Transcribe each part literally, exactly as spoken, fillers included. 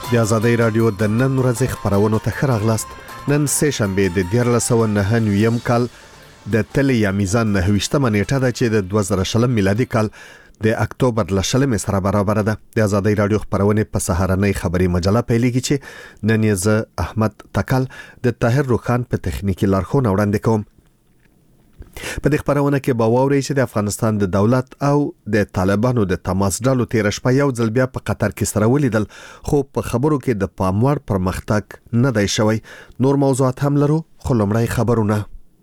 د آزادۍ رادیو د نن ورځې خبرونو ته ښه راغلاست. نن سه شنبه د دیارلس سوه نهه نویم کال د تلې یا میزان نهه ویشتمه نیټه ده چې د دوه زره شلم میلادي کال د اکتوبر ل شلمې سره برابر ده. د آزادۍ رادیو خبرونه په سهارنۍ خبري مجله پیلېږي چې نن یې زه احمد تکل د طاهر روخان په تخنیکی لارښوونه وړاندې کوم. په دې خبرونه کې به واورئ چې د افغانستان د دولت او د طالبانو د تماس ډلو تیر شپه یو ځل بیا په قطر کې سره ولیدل، خو په خبرو کې د پاموړ پرمختګ نه دی شوی. نور موضوعات هم لرو، خو لومړی خبرونه.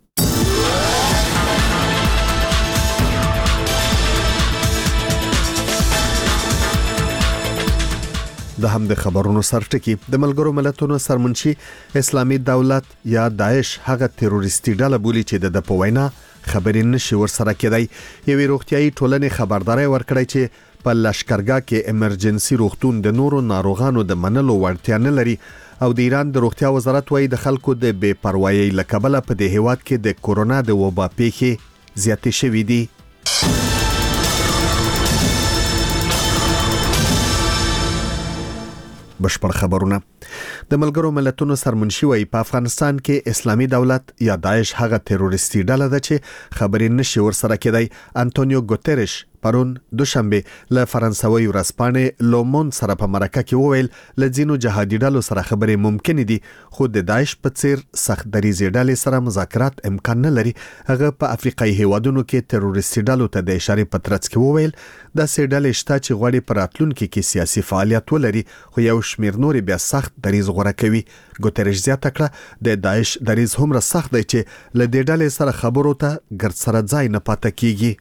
د هم د خبرونو سرټکی د ملګرو ملتونو سرمنشي اسلامي دولت یا داعش هغه تروریستي ډله بولی چې د پوینا خبرې نشي ورسره کېدای. یوې روغتيایي ټولنې خبرداري ورکړی چې په لشکرګاه کې امرجنسي روغتون د نورو ناروغانو د منلو وړتیا نه لري او د ایران د روغتیا وزارت وايي د خلکو د بے پروايي لکبله په دې هیواد کې د کورونا د وبا پیښې زیاتې شوې دي. بشپړ خبرونه. د ملګرو ملتونو سرمنشي وايي په افغانستان کې اسلامي دولت یا داعش هغه تروریستي ډله ده چې خبرې نشي ورسره کېدای. انټونیو ګوتریش پرون دوشنبه له فرانسوي ورځپاڼې لومون سره په مرکه کې وویل لځینو جهادي ډلو سره خبرې ممکن دي، خو د داعش په څیر سخت دریزي ډلې سره مذاکرات امکان نه لري. هغه په افریقایي هیوادونو کې تروریستي ډلو ته د اشاره پترڅ کې وویل د سې ډلې شته چې غواړي په راتلونکي کې سیاسي فعالیت ولري، خو یو شمیر نور بیا سخت دریز غوړه کوي. ګوتریش زیاته کړه د داعش دریز هم را سخت دی چې له دې ډلې سره خبرو ته ګرد سره ځای نه پاتې کیږي.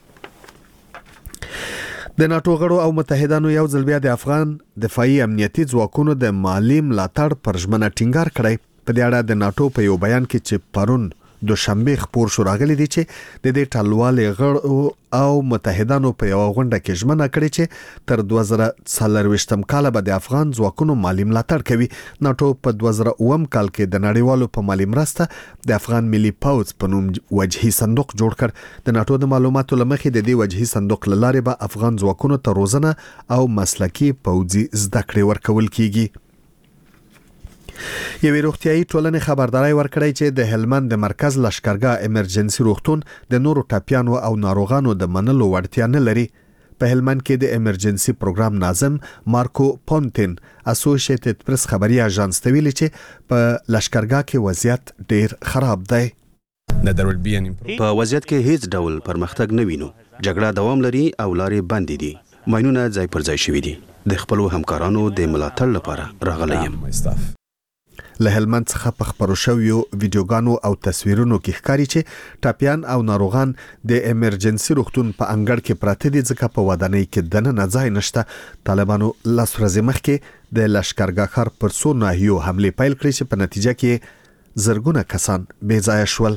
د ناتو غړو او متحدانو یو ځل بیا د افغان دفاعي امنیتي ځواکونو د مالی ملاتړ پر ژمنه ټینګار کړی. په دې اړه د ناتو په یو بیان کې چې پرون دوشنبه خبر شو راغلی دی چې د دې ټلوالې غړو او متحدانو په یو غونډه کې ژمنه کړې چې تر دوه زره څلرويشتم کال به د افغان ځواکونو مالی ملاتړ کوي. ناتو په دوه زره اووم کال کې د نړیوالو په مالی مرسته د افغان ملي پوځ په نوم وجهي صندوق جوړ کړ. د ناتو د معلوماتو لمخې د دې وجهي صندوق لاره به افغان ځواکونو ته روزنه او مسلکي پوځي زده کړې ورکول کیږي. یوې روغتيایي ټولنې خبرداري ورکړی چې د هلمند د مرکز لشکرګاه امرجنسي روغتون د نورو ټاپیانو او ناروغانو د منلو وړتیا نه لري. په هلمند کې د امرجنسي پروګرام ناظم مارکو پونتین اسوسییټډ پریس خبري اژانس ته ویلي چې په لشکرګاه کې وضعیت ډیر خراب دی. په وضعیت کې هیڅ ډول پرمختګ نه وینو. جګړه دوام لري او لارې بندې دي. ماینونه ځای پر ځای شوي دي. د خپل همکارانو د ملاتړ لپاره راغلی یم. له هلمند څخه په خبرو شویو ویډیوګانو او تصویرونو کې ښکاري چې ټاپیان او ناروغان د امرجنسي روغتون په انګړ کې پراته دي ځکه په ودانۍ کې دننه ځای نشته. طالبانو لاس ورځې مخکې د لشکرګاه ښار پر څو ناحیو حمله پیل کړې چې په نتیجه کې زرګونه کسان بې ځایه شول.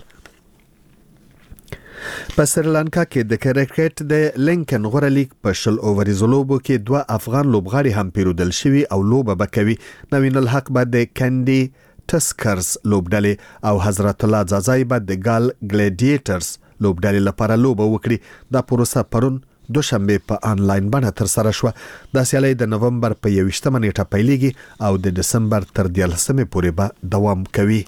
په سریلانکا کې د کرکټ د لینکن غوره لیگ په شل اووریزو لوبو کې دوه افغان لوبغاړي هم پیرودل شوي او لوبه بکوي. نوین الحق به د کندي ټسکرز لوبډلې او حضرت الله زازای به د ګال ګلیډیټرز لوبډلې لپاره لوبه وکړي. دا پروسه پرون دوشنبه په انلاین بڼه تر سره شو. د سیالي د نومبر په یوویشتمه نیټه پیلېږي او د دسمبر تر دیارلسمې پورې به دوام کوي.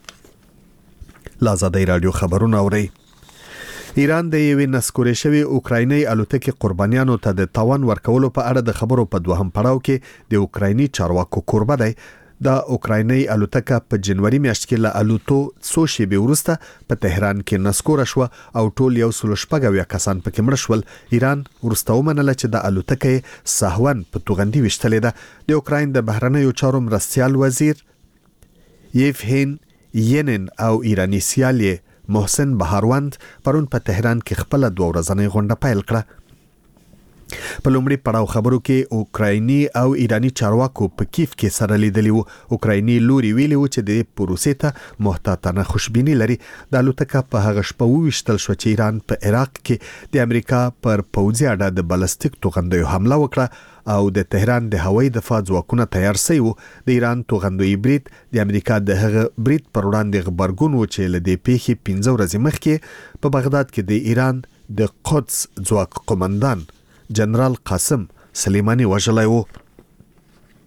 آزادۍ رادیو خبرونه اورئ. ایران د یوې نسکورې شوی اوکرایني الوتکې قربانیانو ته د تاوان ورکولو په اړه د خبرو په دوهم پړاو کې د اوکرایني چارواکو کوربه دی. د اوکرایني الوتکه په جنوري میاشت کې له الوتو څو شېبې وروسته په تهران کې نسکوره شو او ټول یو سل شپږ اویا کسان پکې مړه شول. ایران وروسته ومنله چې د الوتکې سهون په توغندي وشتلې ده. د اوکراین د بهرنیو چارو مرستیال وزیر یفهین ینن او ایرانی سیال محسن بهاروند پرون په تهران کې خپل دوه ورځنۍ غونډه پیل کړه. په لومړي پړاو خبرو کې اوکرایني او ایرانی چارواکو په کیف کې سره لیدلی وو. اوکرایني لوري ویلي و چې د پروسې ته محتاطانه خوشبیني لري. د الوتکه په هغه شپه وویشتل شو چې ایران په عراق کې د امریکا پر پوځي اډه د بالستیک توغندیو حمله وکړه او د تهران د هوایي دفاع ځواکونه تیار سوي وو. د ایران توغندوی برید د امریکا د هغه برید پر وړاندې غبرګون و چې له دې پیښې پنځه ورځې مخکې په بغداد کې د ایران د قدس ځواک قومندان جنرال قاسم سلیمانی وژلی وو.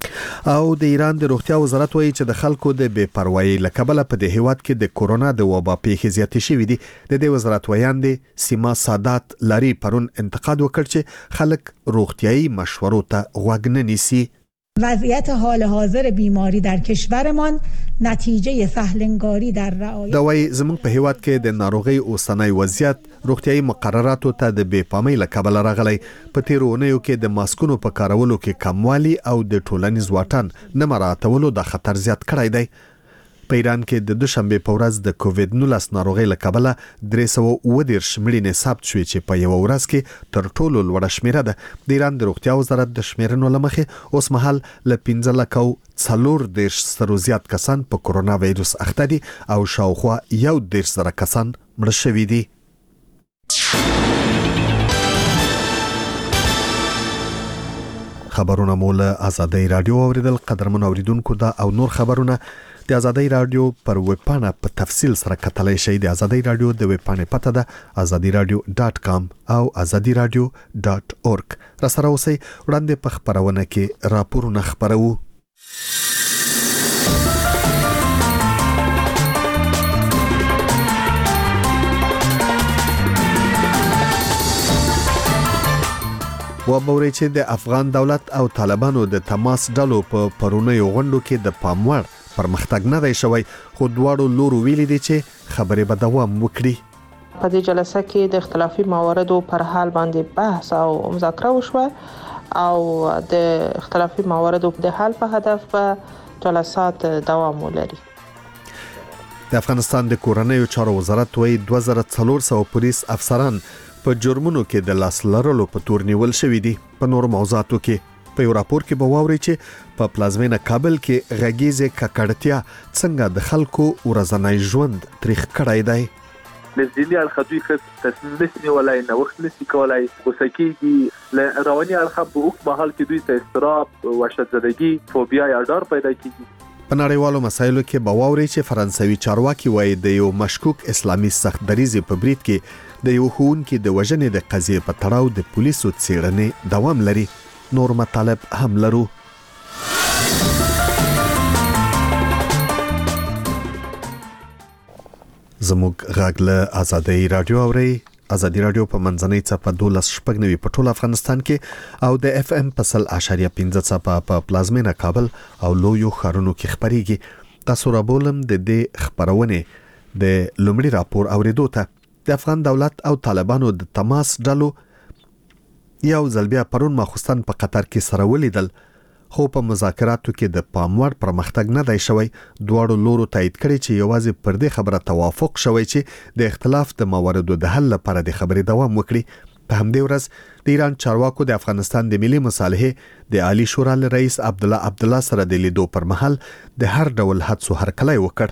او د ایران د روغتیا وزارت وایي چې د خلکو د بې پروايي لکبله په د هیواد کې د کورونا د وبا پیښې زیاتې شوې دي. د دې وزارت ویاند سیما سادات لاري پرون انتقاد وکړ چې خلک روغتیايي مشورو ته غوږ نه نیسي. وضعیت حال حاضر بیماری در کشورمان نتیجه سهلنگاری در رعایت د وای زموږ په هیواد کې د ناروغي اوسنۍ وضعیت روغتیايي مقرراتو ته د بې پامۍ لکبل راغلی. په تیرونیو کې د ماسکونو په کارولو کې کموالی او د ټولنیز واټن نه مراعاتولو د خطر زیات کړی دی. په ایران کې د دوشنبه په ورځ د کووید نولس ناروغي لکبله درې سوه اووه دېرش مړینې ثبت شوې چې په یو ورځ کې تر ټولو لوړه شمیره ده. د ایران د روغتیا وزارت د شمیرنو لمخې اوس مهال له پنځه لکه څلور دېرش سرو زیات کسان په کورونا وایروس اخته دي او شاوخوا یو دېرش زره کسان مړه شوي دي. خبرونه مول آزادۍ رادیو اوریدل. قدرمن اوریدونکو دا او نور خبرونه د آزادۍ رادیو پر ویب پاڼه په تفصیل سره کتلای شئ. د آزادۍ رادیو د ویب پاڼې پته ده آزادی رادیو ډاټ کام او آزادی رادیو ډاټ اورګ. را سره اوسئ وړاندې په خبرونه کې راپورونه خبرو. و بوري چې د افغان دولت او طالبانو د تماس ډلو په پرونیو غونډو کې د پاموړ پرمختګ نه دی شوی، خو دواړو لورو ویلي دي چې خبرې به دوام وکړي. په دې جلسه کې د اختلافي مواردو پر حال باندې بحث او مذاکره وشوه او د اختلافي مواردو د حل په هدف به جلسات دوام ولري. د افغانستان د کورنیو چارو وزارت وایي دوه زره څلور سوه پولیس افسران په جرمونو کې د لاس لرلو په تور نیول شوي دي. په نور موضوعاتو کې په یو راپور کې به واوري چې په پلازمینه کابل کې غږیزه ککړتیا څنګه د خلکو ورځنی ژوند تاریخ کړی دی. لزیلی الخدوی خد تصمیم نسنی ولای نوخت نسی کولای غسکیږي ل رواني الخب په وخت مهال کې دوی ته استراب وحشت زدگی فوبیا یا ډار پیدا کیږي. په نړیوالو مسایلو کې به واوري چې فرانسوي چارواکي وایي د یو مشکوک اسلامي سخت دریزي په برید کې د یو ښوونکي د وژنې د قضیې په تړاو د پولیسو څېړنې دوام لري. نور مطالب هم لرو. زموږ غږ له آزادۍ رادیو اوري. آزادۍ رادیو په منځنۍ څپه دولس شپږ نوي په ټول افغانستان کې او د اف ام په سل اشاریه پنځه څپه په پلازمینه کابل او لویو ښارونو کې خبريږي. تاسو را بولم د دې خبرونه د لومړي راپور اوریدو ته. د افغان دولت او طالبانو د تماس ډلو یو ځل بیا پرون ماخوستن په قطر کې سره ولیدل، خو په مذاکراتو کې د پاموړ پرمختګ نه دی شوی. دواړو لورو تایید کړي چې یوازې پر دې خبره توافق شوی چې د اختلاف د مواردو د حل لپاره د خبرې دوام وکړي. په همدې ورځ د ایران چارواکو د افغانستان د ملي مصالحې د عالی شورا رئیس عبد الله عبدالله سره د لیدو پر مهال د هر ډول هڅو هرکلی وکړ.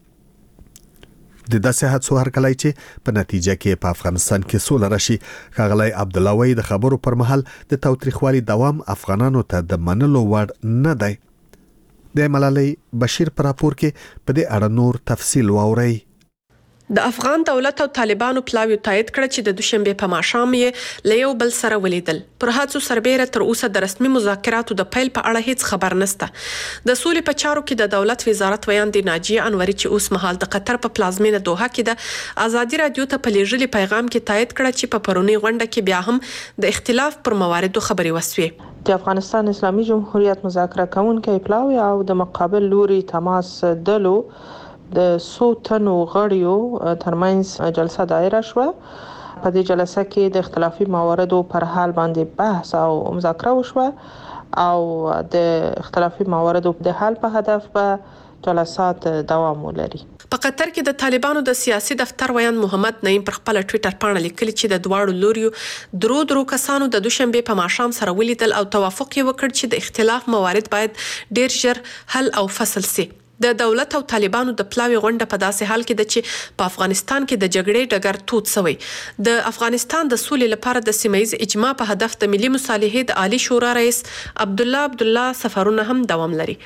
د داسې هڅو هرکلی چې په نتیجه کې په افغانستان کې سوله راشي. ښاغلی عبدالله وایي د خبرو پر مهال د تاوتریخوالي دوام افغانانو ته د منلو وړ نه دی. د ملالۍ بشیر پر راپور کې په دې اړه نور تفصیل واورئ. د افغان دولت او طالبانو پلاوی تایید کړ چې د دوشنبه په ماښام یې له یو بل سره ولیدل. پر هڅو سربېره تر اوسه د رسمي مذاکراتو د پیل په اړه هیڅ خبر نشته. د سولې په چارو کې د دولت وزارت ویاندې ناجیه انوري چې اوس مهال د قطر په پلازمینه دوحه کې د آزادي رادیو ته په لیږلي پیغام کې تایید کړ چې په پرونی غونډه کې بیا هم د اختلاف پر مواردو خبرې وسوې. د افغانستان اسلامي جمهوریت مذاکره کوونکي پلاوی او د مقابل لوري تماس ډلو د څو تنو غړیو ترمنځ جلسه دایره شوه. په دې جلسه کې د اختلافي مواردو پر حال باندې بحث او مذاکره وشوه او د اختلافي مواردو د حل په هدف به جلسات دوام ولري. په قطر کې د طالبانو د سیاسي دفتر ویاند محمد نعیم پر خپل ټوئیټر باندې لیکلي چې د دواړو لوريو درو درو کسانو د دوشنبه په ماښام سره ولیدل او توافق یې وکړ چې د اختلاف موارد باید ډیر ژر حل او فصل شي. د دولت او طالبانو د پلاوی غونډه په داسې حال کې ده چې په افغانستان کې د جګړې ډګر تود شوی. د افغانستان د سولې لپاره د سیمه‌یز اجماع په هدف د ملي مصالحې د عالی شورا رئیس عبد الله عبدالله سفرونه هم دوام لري.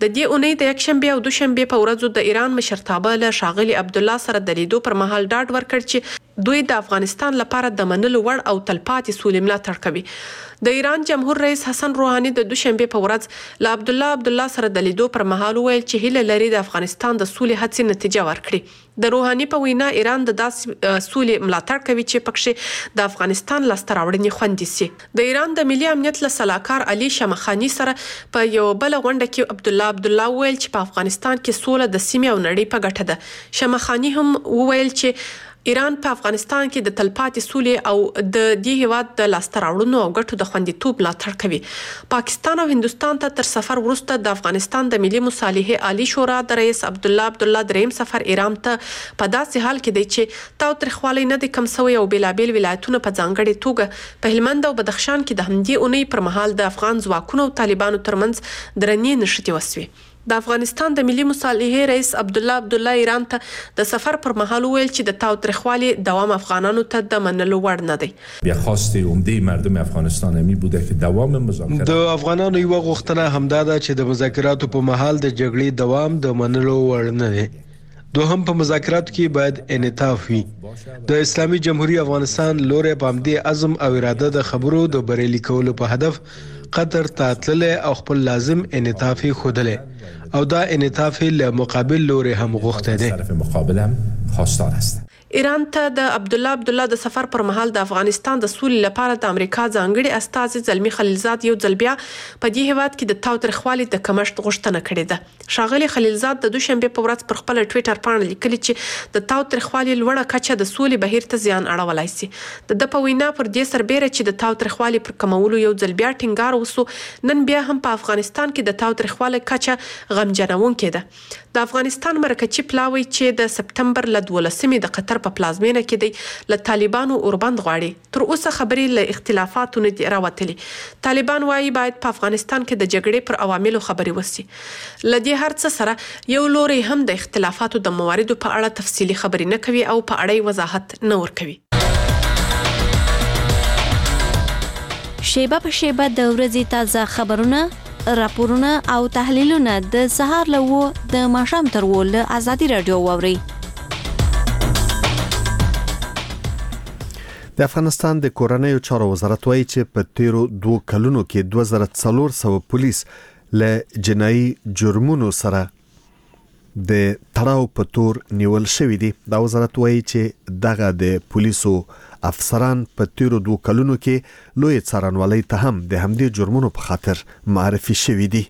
د دې اونۍ د یکشنبه او دوشنبه په ورځو د ایران مشرتابه له شاغلي عبد الله سره د لیدو پر مهال ډاډ ورکړ چې دوی د افغانستان لپاره د منلو وړ او تلپاتې سولې ملاتړ کوي. د ایران جمهور رئیس حسن روحاني د دوشنبه په ورځ له عبد الله عبد الله سره د لیدو پر مهال ویل چې هیله لري د افغانستان د سولې هڅې نتیجه ورکړي. د روحاني په وینا ایران د داسې سولې ملاتړ کوي چې پکې د افغانستان لاسته راوړنې خوندي سي. د ایران د ملي امنیت له سلاکار علي شمخاني سره په یو بل غونډه کې عبد الله عبد الله ویل چې په افغانستان کې سوله د سیمې او نړۍ په ګټه ده. شمخاني هم ویل چې ایران په افغانستان کې د تلپاتې سولې او د دې هیواد د لاسته راوړنو او ګټو د خوندیتوب ملاتړ کوي. پاکستان او هندستان ته تر سفر وروسته د افغانستان د ملي مصالحې عالی شورا د رئیس عبد الله عبد الله دریم سفر ایران ته په داسې حال کې دی چې تاوتریخوالی نه د کم سوی او بیلابیل ولایتونو په ځانګړي توګه په هلمند او بدخشان کې د همدې اونۍ پر مهال د افغان ځواکونو او طالبانو ترمنځ درنې نښتې وسوي. د افغانستان د ملي مصالحې رئیس عبد الله عبد الله ایران ته د سفر پر مهال ویل چې د تاوتریخوالي دوام افغانانو ته د منلو وړ نه دی. بیا خواسته عمده مردم افغانستان می بوده که دوام مذاکرات د افغانانو یو غوښتنه همدا ده چې د مذاکراتو په مهال د جګړې دوام د منلو وړ نه دی. دوهم په مذاکراتو کې باید انعطاف وي. د اسلامي جمهوریت افغانستان لوري په همدې عزم او اراده د خبرو د بریالي کولو په هدف قطر ته تللی او خپل لازم انعطاف خودلی او دا انعطاف له مقابل لوري هم غوښته دی. طرف مقابل هم خواستار است. ایران ته د عبد الله عبد الله د سفر پر مهال د افغانستان د سولې لپاره د امریکا ځانګړي استازي زلمی خلیلزاد یو ځل بیا په دې هیواد کې د تاوتریخوالي د کمښت غوښتنه کړې ده. ښاغلي خلیلزاد د دوشنبه په ورځ پر خپل ټوئیټر باندې لیکلي چې د تاوتریخوالي لوړه کچه د سولې بهیر ته زیان اړولای شي. د په وینا پر دې سربېره چې د تاوتریخوالي پر کمولو یو ځل بیا ټینګار وسو، نن بیا هم په افغانستان کې د تاوتریخوالي کچه غمجنونکې ده. د افغانستان مرکزی پلاوی چې د سپتمبر ل دولسمې د قطر په پلازمینه کې دی له طالبانو اوربند غواړي. تر اوسه خبرې له اختلافاتو نه دي راوتلي. طالبان وايي باید په افغانستان کې د جګړې پر عواملو خبرې وشي. له دې هر څه سره یو لوري هم د اختلافاتو د مواردو په اړه تفصیلي خبرې نه کوي او په اړه وضاحت نه ورکوي. شیبه په شیبه د ورځې تازه خبرونه، راپورونه او تحلیلونه د سهار له و د ماښام تر و له ازادي رادیو واوري. د افغانستان د کورنیو چارو وزارت وایي چې په تیرو دوه کلونو کې دوه زره څلور سوه پولیس له جنایي جرمونو سره د تړاو په تور نیول شوی دي. دا وزارت وایي چې دغه د پولیسو افسران په تیرو دوه کلونو کې لوی څارنوالۍ ته هم د همدې جرمونو په خاطر معرفي شوی دي.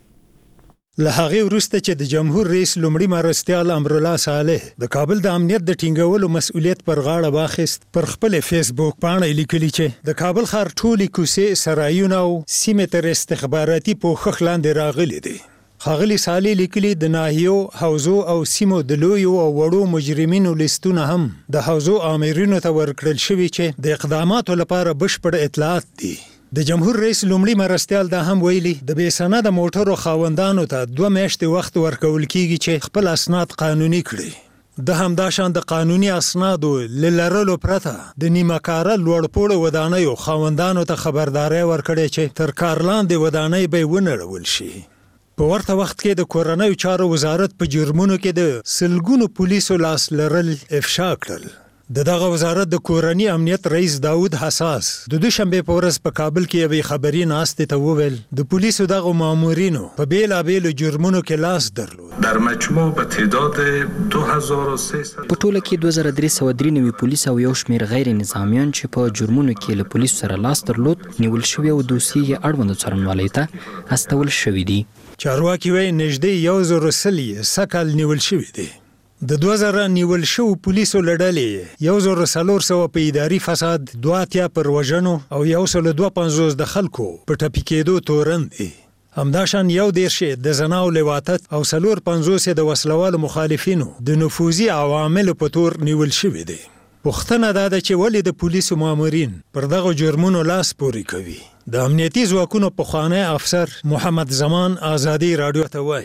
له هغې وروسته چې د جمهور رئیس لومړي مرستیال امرالله صالح د کابل د امنیت د ټینګولو مسؤلیت پر غاړه واخیست، پر خپل فیسبوک باندې لیکلي چې د کابل ښار ټولې کوڅې، سرایونه او سیمې تر استخباراتي پوښښ لاندې راغلي دي. ښاغلي صالح لیکلي د ناحیو، حوزو او سیمو د لویو او وړو مجرمینو لیستونه هم د حوزو آمرینو ته ورکړل شوي چې د اقداماتو لپاره بشپړ اطلاعات دي. د جمهور رئیس لومړي مرستیال دا هم ویلي د بې سنده موټرو خاوندانو ته دوه میاشتې وخت ورکول کیږي چې خپل اسناد قانوني کړي. د همداشان د قانوني اسنادو لرلو پرته د نیمه کاره لوړپوړو ودانیو خاوندانو ته خبرداري ورکړي چې تر کار لاندې ودانۍ به ونړول شي. په ورته وخت کې د کورنیو چارو وزارت په جرمونو کې د سلګونو پولیسو لاس لرل افشا کړل. د دغه وزارت د کورنی امنیت رئیس داود حساس د دوشنبه په ورځ په کابل کې یوې خبري ناستې ته وویل د پولیسو دغه مامورینو په بیلابیلو جرمونو کې لاس درلود. در مجموع به تعداد دو هزار و سیصد په ټوله کې دوه زره درې سوه درې نوي پولیس او یو شمېر غیر نظامیان چې په جرمونو کې له پولیسو سره لاس درلود نیول شوي او دوسیې یې اړوندو څارنوالۍ ته استول شوي دي. چارواکي وایي نږدې یو زر سل یې سږ کال نیول شوي دي. د دوه زره نیول شو پولیسو لړلې یو زر څلور سوه په اداري فساد، دوه اتیا پر وژنو او یو سل دوه پنځوس د خلکو په ټپي کېدو تورن دي. همداشان یو دېرش د زناو لواطت او څلور پنځوس د وسلوالو مخالفینو د نفوذي عواملو په تور نیول شوي دي. پوښتنه دا ده چې ولې د پولیسو مامورین پر دغه جرمونو لاس پورې کوي. د امنیتي ځواکونو پخوانی افسر محمد زمان ازادي رادیو ته وایي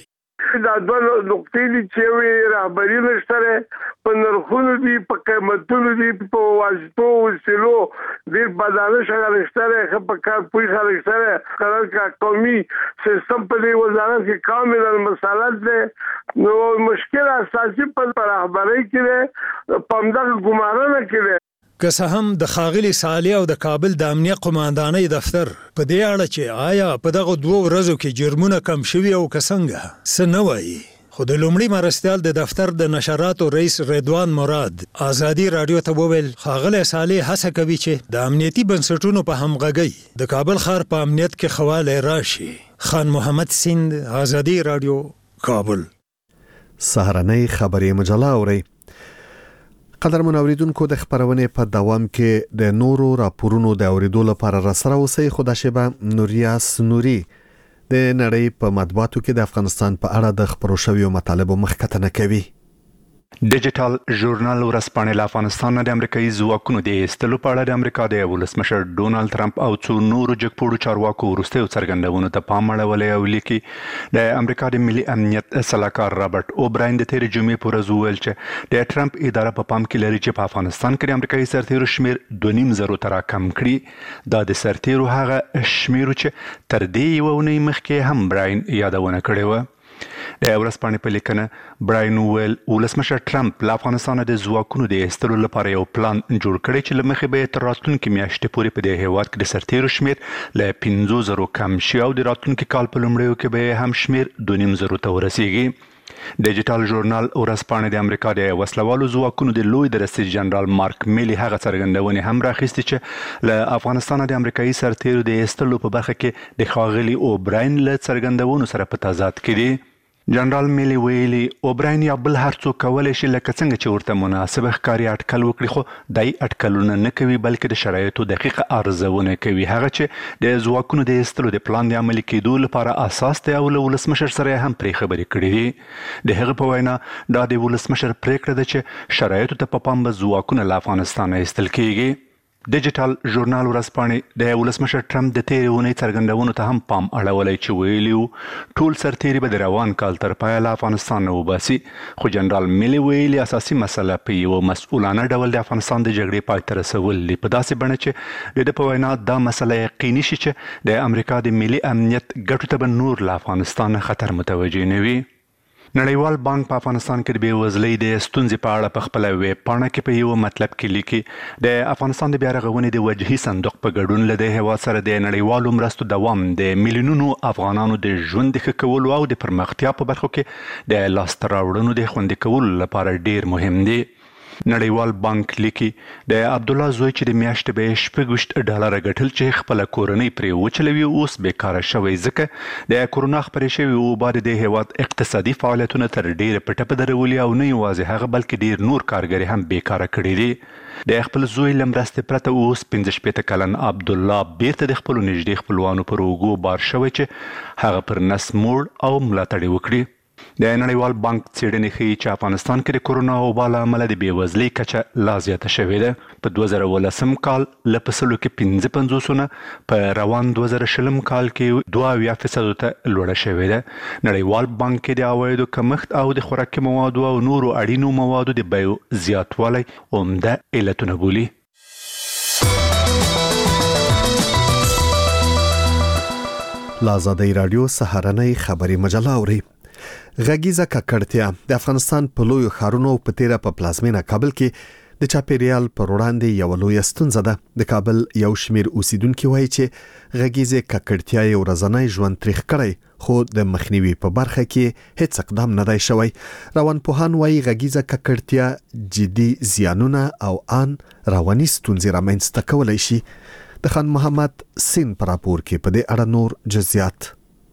دا دوه نقطې دي چې وي رهبري نشته په نرخونو دي په قیمتونو دي په واسطو وسیلو ډېر بدانه شغل نشته په کار پوي خلک سره قرار کا قومي سیستم په دې وزارت کې کامل المسالات ده نو مشکل اساسي په رهبري کې په دغه ګمارنه کې که څه هم د ښاغلي صالح او د کابل د امنیه قماندانۍ دفتر په دې اړه چې آیا په دغه دوو ورځو کې جرمونه کم شوي او که څنګه څه نه وایي خو د لومړي مرستیال د دفتر د نشراتو رئیس رضوان مراد آزادي رادیو ته وویل ښاغلی صالح هڅه کوي چې د امنیتي بنسټونو په همغږۍ د کابل ښار په امنیت کې ښه والی راشي. خان محمد سیند، آزادي رادیو، کابل. سهارنۍ خبرې مجله اورئ. قدر منوریدونکو د خبرونې په دوام کې د نورو راپورونو د اوریدو لپاره را سره اوسئ. خو د شیبه نوریاس نوري د نړۍ په مطبوعاتو کې د افغانستان په اړه د خبرو شویو مطالبو مخکتنه کوي. ډیجیټل ژورنال ورځپاڼې له افغانستان د امریکایي ځواکونو د ایستلو په اړه د امریکا د ولسمشر ډونالد ټرمپ او څو نورو جګپوړو چارواکو وروستیو څرګندونو ته پام اړولی او لیکي د امریکا د ملي امنیت سلاکار رابرټ اوبراین د تېرې جمعې په ورځ وویل چې د ټرمپ اداره په پام کې لري چې په افغانستان کې د امریکایي سرتیرو شمیر دوه نیم زرو ته راکم کړي. دا د سرتیرو هغه شمیرو چې تر دې یوه اونۍ مخکې هم براین یادونه کړې وه. د ورځپاڼې په لیکنه براین وویل ولسمشر ټرمپ له افغانستانه د ځواکونو د ایستلو لپاره یو پلان جوړ کړی چې له مخې به یې تر راتلونکې میاشتې پورې په دې هیواد کې د سرتیرو شمیر له پنځو زرو کم شي او د راتلونکي کال په لومړیو کې به یې هم شمیر دوه نیم زرو ته ورسیږي. ډیجیټل ژورنال ورځپاڼې د امریکا د وسلوالو ځواکونو د لوی درستیز جنرال مارک میلی هغه څرګندونې هم راخیستې چې له افغانستانه د امریکایي سرتیرو د ایستلو په برخه کې د ښاغلي اوبراین له څرګندونو سره په تضاد کې دي. جنرال میلی ویلي اوبراین یا بل هر څوک کولی شي لکه څنګه چې ورته مناسبه ښکاري اټکل وکړي خو دای اټکلونه نه کوي بلکې د شرایطو دقیقه ارزونه کوي. هغه چې د ځواکونو د ایستلو د پلان د عملي کېدو لپاره اساس دی او له ولسمشر سره هم پرې خبرې کړې دي. د هغه په وینا دا د ولسمشر پریکړه ده چې شرایطو ته په پام به ځواکونه له افغانستانه ایستل کیږي. ډیجیټل ژورنال ورځپاڼې د ولسمشر ټرمپ د تېرې اونۍ څرګندونو ته هم پام اړولی چې ویلي وو ټول سرتیري به د روان کال تر پایه له افغانستان نه وباسي. خو جنرال میلی ویلي اساسي مسله په یوه مسؤلانه ډول د افغانستان د جګړې پای ته رسول دي په داسې بڼه چې د ده په وینا دا مسله یقیني شي چې د امریکا د ملي امنیت ګټو ته به نور له افغانستان خطر متوجه نه وي. نړیوال بانک په افغانستان کې د بېوزلۍ د ستونزې په اړه په خپله ویب پاڼه کې په یوه مطلب کې لیکي د افغانستان د بیا رغونې د وجهي صندوق په ګډون له دې هېواد سره د نړیوالو مرستو دوام د میلیونونو افغانانو د ژوند د ښه کولو او د پرمختیا په برخو کې د لاسته راوړنو د خوندي کولو لپاره ډیر مهم دی. نړیوال بانک لیکي د عبدالله زوی چې د میاشتې به یې شپږ ویشت ډالره ګټل چې خپله کورنۍ پرې وچلوي اوس بیکاره شوی ځکه د کرونا خپرې شوې وبا د دې هېواد اقتصادي فعالیتونه تر ډیره په ټپه درولي او نه یوازې هغه بلکې ډیر نور کارګري هم بیکاره کړي دي. د خپل زوی له مرستې پرته اوس پنځه شپېته کلن عبدالله بیرته د خپلو نږدې خپلوانو پر اوږو بار شوی چې هغه پر نس موړ او ملاتړ وکړي. د نړیوال بانک څېړنې ښیي چې افغانستان کې د کرونا وبا له امله د بېوزلۍ کچه لا زیاته شوې ده. په دوه زره ولسم کال له په سلو کې پنځه پنځوسونه په روان دوه زره شلم کال کې دوه اویا فیصدو ته لوړه شوې ده. نړیوال بانک کې د عوایدو کمښت او د خوراکي موادو او نورو اړینو موادو د بیو زیاتوالی عمده علتونه بولي. له آزادۍ راډیو سهارنۍ خبري مجله اورئ. غږیزه ککړتیا د افغانستان په لویو ښارونو په تیره په پلازمینه کابل کې د چاپیریال پر وړاندې یو لویه ستونزه ده. د کابل یو شمیر اوسیدونکو وایي چې غږیزه ککړتیا یو ورځنی ژوند تریخ کړی خو د مخنیوي په برخه کې هیڅ اقدام نه دی شوی. روانپوهان وایي غږیزه ککړتیا جدي زیانونه او ان رواني ستونزې رامنځته کولی شي. د خان محمد سین پر راپور کې په دې اړه نور جزئیات.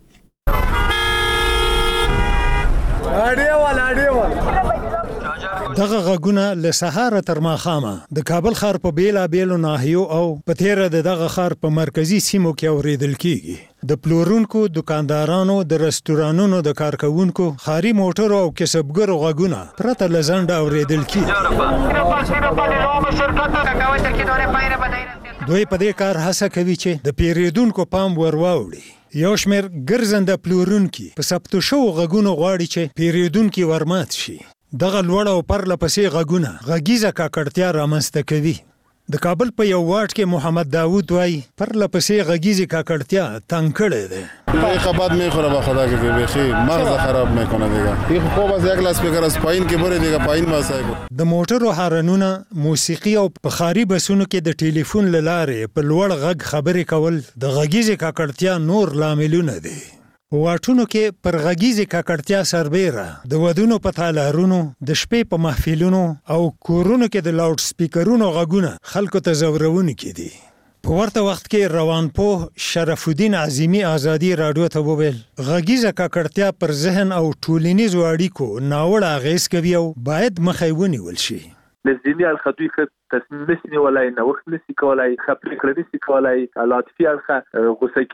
دغه غږونه له سهاره تر ماښامه د کابل ښار په بیلابیلو ناحیو او په تیره د دغه ښار په مرکزي سیمو کې اورېدل کیږي. د پلورونکو، دکاندارانو، د رستورانونو د کارکوونکو، ښاري موټرو او کسبګرو غږونه پرته له ځنډه اورېدل کیږي. دوی په دې کار هڅه کوي چې د پیرودونکو پام ور واوړي. یو شمېر ګرځنده پلورونکي په ثبتو شوو غږونو غواړي چې پیرودونکي ورمات شي. دغه لوړ او پرله پسې غږونه غږیزه ککړتیا رامنځته کوي. د کابل په یو واټ کې محمد داوود وایي پرله پسې غږیزې ککړتیا تنگ کړی دی. خبات میخوره با خدا که بخی مغز خراب میکنه دیگه. این خوب از یک لاسپیکر از پایین که بره دیگه پایین واسای کو. د موټرو هارنونه، موسیقي او بخاري بسونو کې د ټلیفون له لارې په لوړ غږ خبرې کول د غږیزې ککړتیا نور لاملونه دي. په واټونو کې پر غږیزې ککړتیا سربیره د ودونو په تالارونو، د شپې په محفلونو او کورونو کې د لاوډ سپیکرونو غږونه خلکو ته ځورونکي دي. په ورته وخت کې روانپوه شرف الدین عظیمی آزادي راډیو ته وویل غږیزه ککړتیا پر ذهن او ټولنیزو اړیکو ناوړه اغېز کوي او باید مخه ونیول شي. لزینی الخطوی که تصمیم نسی نیولای، نوخت نسی کولای، خبری کړی نسی کولای، عاطفي الخه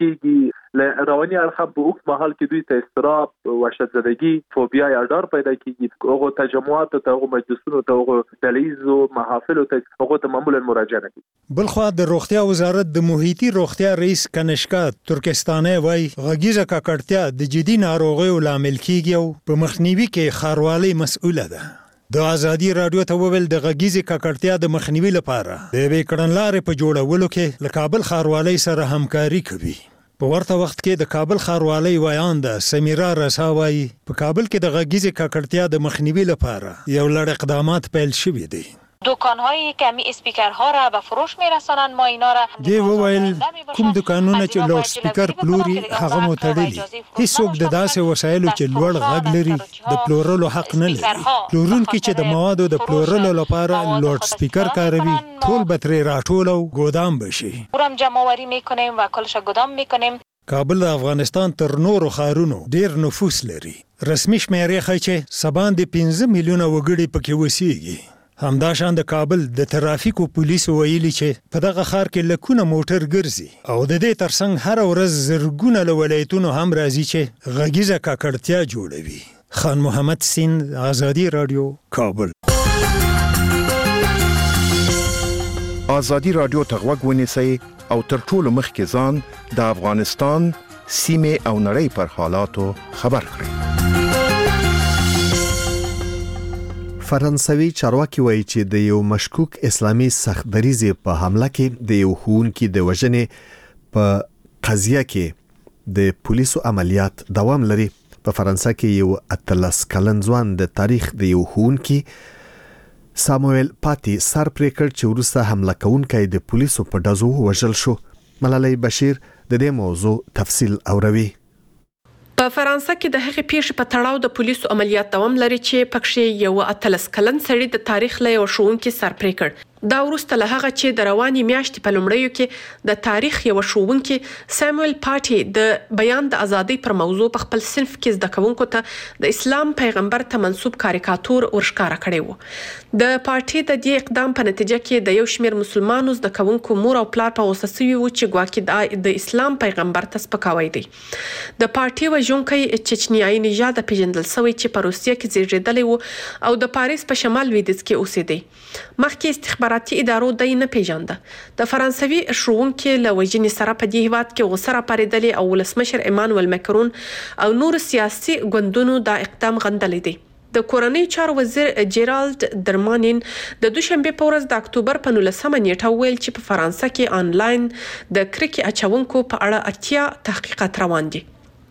غوسکیږي، رواني الخه په وخت محل کې دوی ته استراب، وحشتزدگی، فوبیا یا ډار پیدا کیږي. هغه تجمعات ته، هغه مجلسونو ته، هغه دلایزو محافل ته هغه ته معمولا مراجعه کوي. بلخوا د روغتیا وزارت د محیطي روغتیا رئیس کنشکا ترکستاني وایي غږیزه ککړتیا د جدي ناروغیو لامل کیږي او په مخنیوي کې ښاروالۍ مسؤله ده. د آزادي راډیو ته وویل د غږیزې ککړتیا د مخنیوي لپاره د یوې کړنلارې په جوړولو کې له کابل ښاروالۍ سره همکاري کوي. په ورته وخت کې د کابل ښاروالۍ ویانده سمیرا رسا وایي په کابل کې د غږیزې ککړتیا د مخنیوي لپاره یو لړ اقدامات پیل شوي دي. دکان‌هایی که می اسپیکرها را به فروش می‌رسانند ما اینا را دی وویل کوم دکانونه چې لوډ سپیکر پلوري هغه مو تړلي. هیڅوک د داسې وسایلو چې لوړ غږ لري د پلورلو حق نه لري. پلورونکي چې د موادو د پلورلو لپاره لوډ سپیکر کاروي ټول به ترې راټول او ګودام بشي. ورم جمع‌آوری می‌کنیم و کلش ګودام می‌کنیم. کابل د افغانستان تر نورو ښارونو ډیر نفوس لري. رسمي شمیرې ښیي چې سباندې پنځه میلیونه وګړي پکې اوسېږي. همداشان د کابل د ترافیکو پولیسو ویلي چې په دغه ښار کې لکونه موټر ګرځي او د دې ترڅنګ هر ورځ زرګونه له ولایتونو هم راځي چې غږیزه ککړتیا جوړوي. خان محمد سیند، آزادي راډیو، کابل. آزادي راډیو ته غوږ ونیسئ او تر ټولو مخکې ځان د افغانستان، سیمې او نړۍ پر حالاتو خبر کړئ. فرانسوي چارواکي وایي چې د یو مشکوک اسلامي سختدریزې په حمله کې د یو ښوونکي د وژنې په قضیه کې د پولیسو عملیات دوام لري. په فرانسه کې یو اتلس کلن ځوان د تاریخ د یو ښوونکي ساموئل پاتی سر پرې کړ چې وروسته حمله کوونکی د پولیسو په ډزو وژل شو. ملالۍ بشیر د دې موضوع تفصیل اوروي. په فرانسه کې د هغې پیښې په تړاو د پولیسو عملیات دوام لري چې پکې یو اتلس کلن سړي د تاریخ له یو ښوونکي سر پرې کړ. دا وروسته له هغه چې د رواني میاشتې په لومړیو کې د تاریخ یو ښوونکي ساموئل پاتی د بیان د ازادۍ پر موضوع په خپل صنف کې زده کوونکو ته د اسلام پیغمبر ته منسوب کاریکاتور ورښکاره کړی و. د پارټي د دې اقدام په نتیجه کې د یو شمېر مسلمانو زده کوونکو مور او پلار په غوسه شوي وو چې ګواکې د اسلام پیغمبر ته سپکاوی دی. د پارټي وژونکی چچنیایي نژاد پیژندل شوی چې په روسیه کې زیږیدلی و او د پاریس په شمال لویدیځ کې اوسېدی. مخکې استخباراتي ادارو دای نه پیژانده. د فرانسوي ښوونکي له وژنې سره په دې هیواد کې غوسه راپارېدلې او ولسمشر ایمانوئل ماکرون او نور سیاسي ګوندونو دا اقدام غندلی دی. د کورنۍ چارو وزیر جیرالد درمانین د دوشنبه په ورځ د اکتوبر په نولسمه نیټه ویل چې په فرانسه کې آنلاین د کرکې اچونکو په اړه اتیا تحقیقات روان دي.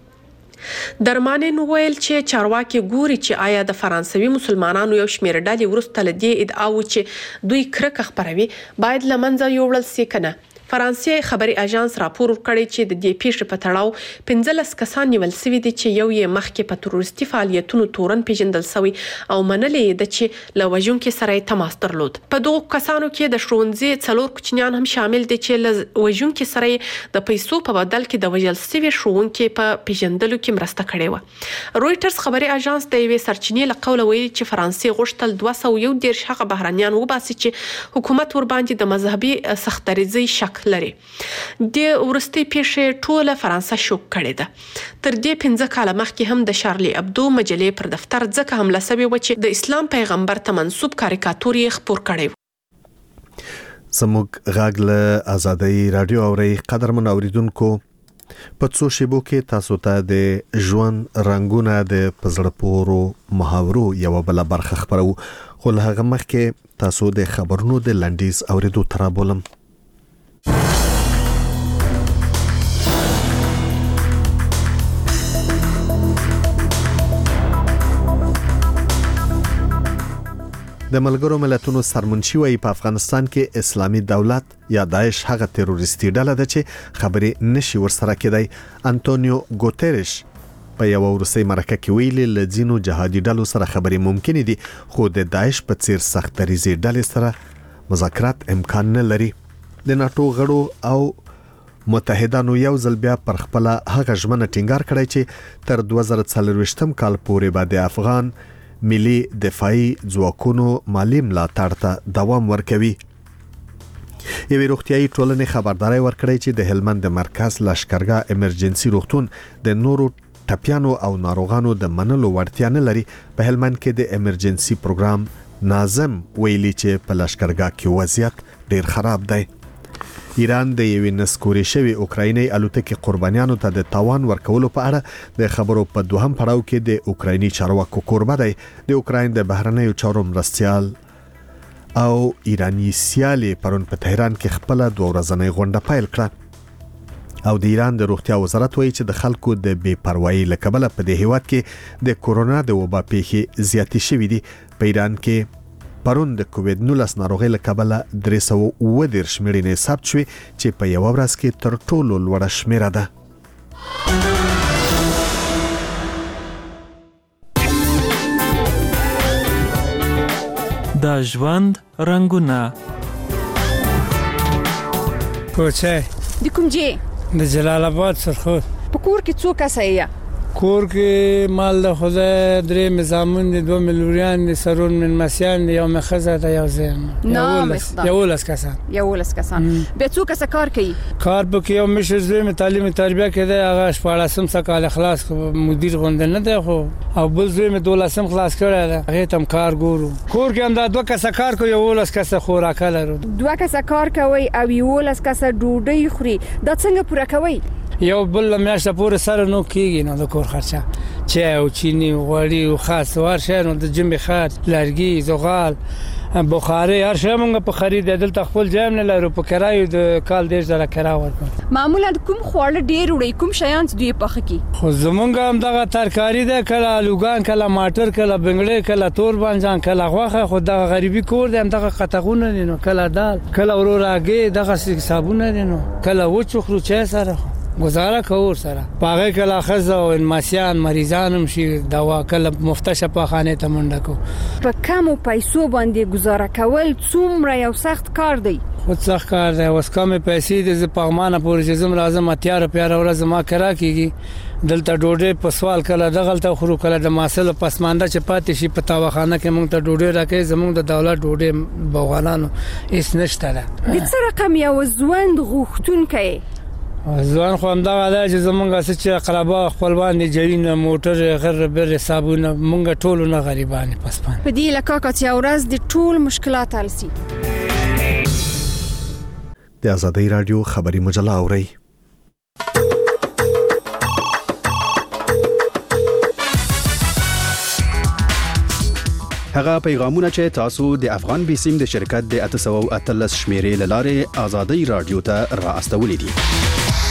درمانین ویل چې چارواکي ګوري چې آیا د فرانسوي مسلمانانو یو شمېر ډلې وروسته له دې ادعاو چې دوی کرکه خپروي باید له منځه یوړل سي کنه. فرانسې خبري اژانس راپور ورکړی چې د دې پیښې په تړاو پنځلس کسان نیول شوي دي چې یو یې مخکې په تروریستي فعالیتونو تورن پیژندل شوی او منلې ده چې له وژونکي سره یې تماس درلود. په دغو کسانو کې د ښوونځي څلور کوچنیان هم شامل دي چې له وژونکي سره یې د پیسو په بدل کې د وژل شوي ښوونکي په پیژندلو کې مرسته کړې وه. رویټرز خبري اژانس د یوې سرچینې له قوله ویلي چې فرانسې غوښتل دوه سوه یو دېرش هغه بهرنیان وباسي چې حکومت ورباندې د مذهبي سختدریځۍ شک لري. د ورستي پیښې ټوله فرانسه شوک کړې ده. تر دې پنځه کاله مخکې هم د شارلی ابدو مجلې پر دفتر ځکه حمله شوې و چې د اسلام پیغمبر ته منسوب کاریکاتور یې خپور کړی و. زموږ غږ له آزادۍ راډیو اوري. قدرمن اوریدونکو، په څو شیبو کې تاسو ته د ژوند رنگونه د پزړپورو محاورو یو بل برخه خبرو خو له هغه مخکې تاسو د خبرونو د لنډیز اوریدو تر بولم. د ملګرو ملتونو سرمنشي وایي په افغانستان کې اسلامي دولت یا داعش هغه تروریستي ډله ده چې خبرې نشي ورسره کېدای. انټونیو ګوتریش په یو ورسې مرکه کې ویلي لځینو جهادي ډلو سره خبرې ممکن دي خو د داعش په څیر سخت دریزي ډلې سره مذاکرات امکان نه لري. د ناتو غړو او متحدانو یو ځل بیا پر خپل هغه ژمنه ټینګار کړی چې تر دوه زره څلرويشتم کال پورې به د افغان ملي دفاعي ځواکونو مالی ملاتړ ته دوام ورکوي. یوې روغتیايي ټولنې خبرداري ورکړې چې د هلمند د مرکز لشکرګاه امرجنسي روغتون د نورو ټپيانو او ناروغانو د منلو وړتیا نه لري. په هلمند کې د امرجنسي پروګرام ناظم ویلي چې په لشکرګاه کې وضعیت ډیر خراب دی. ایران د یوې نسکوري شوی اوکرایني الوتکې قربانیانو ته د تاوان ورکولو په اړه د خبرو په دوهم پړاو کې د اوکرایني چارواکو کوربه دی. د اوکراین د بهرنیو چارو مرستيال او ایرانی سیالي پرون په تهران کې خپل دوه ورځنۍ غونډه پیل کړه او د ایران د روغتیا وزارت وایي چې د خلکو د بې پروايي لکبله په دې هیواد کې د کورونا د وبا پیښې زیاتې شوې دي. په ایران کې پرون د کووید نولس ناروغي لکبله درې سوه اووه دېرش مړینې ثبت شوې چې په یو ورځ کې تر ټولو لوړه شمیره ده. د ژوند رنگونه کوچه د کوم ځای؟ د جلال آباد سرخود. په کور کې څو کسه یې؟ کور کې مال د خدای درې مزامن دي دوه ملوریان دي سرون من مسیان دي یو مخزه ده یو زین یو لس کسان یو لس کسان به څو کسه کار کوي؟ کار به کې یو مشر زوی تعلیم تربیه کې ده هغه شپاړسم سکه خلاص مدیر غوند نه ده خو او بل زوی مې دولسم خلاص کړی ده هغه تم کار ګورو. کور کې هم دا دوه کسه کار کوي یو لس کسه خوراک لرو دوه کسه کار کوي او یو لس کسه ډوډۍ خوري. دا څنګه پوره کوي؟ یو بل میاشته پورې سره نو کېږي نو د کور خرچه چای او چینی غوړي او خاص ور شي نو د جنب خاط لرګي زغال بخاري هر شی موږ په خرید دلته خپل جام نه لرو په کرایو د کال ډیر ځله کرا ورکړو. معمولا کوم خواړه ډیر وړي کوم شیان دوی پخ کی؟ خو زمونږ هم دغه ترکاری ده کله الوګان کله ماټر کله بنگړې کله تور بانجان کله غوخه خو دغه غریبي کور ده دغه قطغونه دي نو کله دال کله وروراګي دغه صابونه دي نو کله وچو خرو چا سره گزاره کور سره پاغه کله خزه او انماسیان مریضان هم شي دوا کله مفتشه په خانه ته منډه کو. په کمو پیسو باندې گزاره کول څومره یو سخت کار دی؟ خو سخت کار دی. اوس کم پیسې د پغمانه پورې زم راځم اتیار پیار ورځ ما کرا کیږي دلته ډوډۍ په سوال کله دغلته خورو کله د ماسل پسمانده چې پاتې شي په تاوخانه کې مونږ ته ډوډۍ راکې زمونږ د دولت ډوډۍ بوغانانو هیڅ نشته ده. د څه رقم یو ژوند غوښتونکی ځوان خو هم دا غواړي چې زمونږ چې قرابه خپلوان دي جرین موټر غیر بر حسابونه مونږ ټول نه غریبان پسپان په دې لکه چې اورز د ټول مشکلات حل سي. د آزادۍ رادیو خبري مجله اوري. هغه پیغامونه چې تاسو د افغان بیسیم د شرکت د اته سوه او اتلس شمیرې لاره آزادۍ رادیو ته را استولې دي.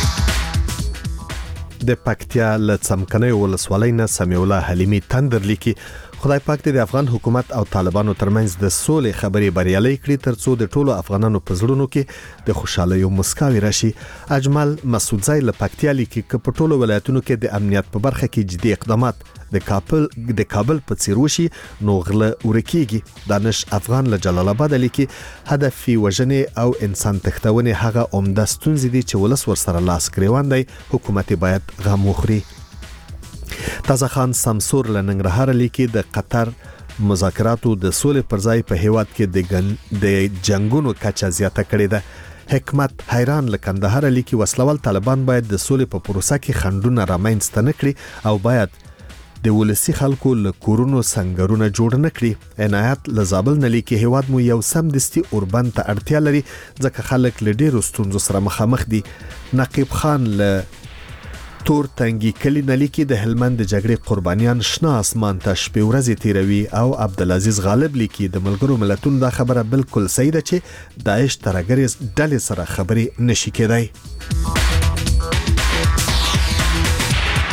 د پکتیا ل څمکنۍ ولسوالۍ نه سمیع الله حلیمی تندر لیکي خدای پاک دې د افغان حکومت او طالبانو ترمنځ د سولې خبرې بریالۍ کړي ترڅو د ټولو افغانانو په زړونو کې د خوشحالۍ او مسکاوي راشي. اجمل مسعودزی له پکتیا لیکي چې په ټولو ولایتونو کې د امنیت په برخه کې جدي اقدامات د کابل د کابل په څیر وشي نو غله ورکیږي. دانش افغان له جلال آباد لیکي هدف وژنې او انسان تښتونې هغه عمده ستونزې دي چې ولس ورسره لاس ګریوان دی حکومت باید غم وخوري. تازه خان سمسور له ننګرهار لیکي د قطر مذاکراتو د سولې پر ځای په هیواد کې د د جنگونو کچه زیاته کړې ده. حکمت حیران له کندهار لیکي وسلوال طالبان باید د سولې په پروسه کې خنډونه رامنځته نه کړي او باید د ولسی خلکو له کورونو سنگرونه جوړ نه کړي. عنایت له زابل نه لیکي هیواد مو یو سم دستي اوربند ته اړتیا لري ځکه خلک له ډیرو ستونزو سره مخامخ دي. نقیب خان له تور تنګي کلی نلیکي د هلمند د جګړې قربانیان شنه اسمان ته شپې ورځې تیروي او عبدالعزیز غالب لیکي د ملګرو ملتونو دا خبره بالکل صحیح ده چې داعش ترګریز ډلې سره خبرې نشي کېدای.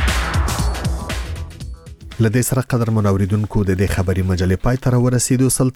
لدې سره قدر منوریدونکو د دې خبري مجلې پای ته ورسېدو.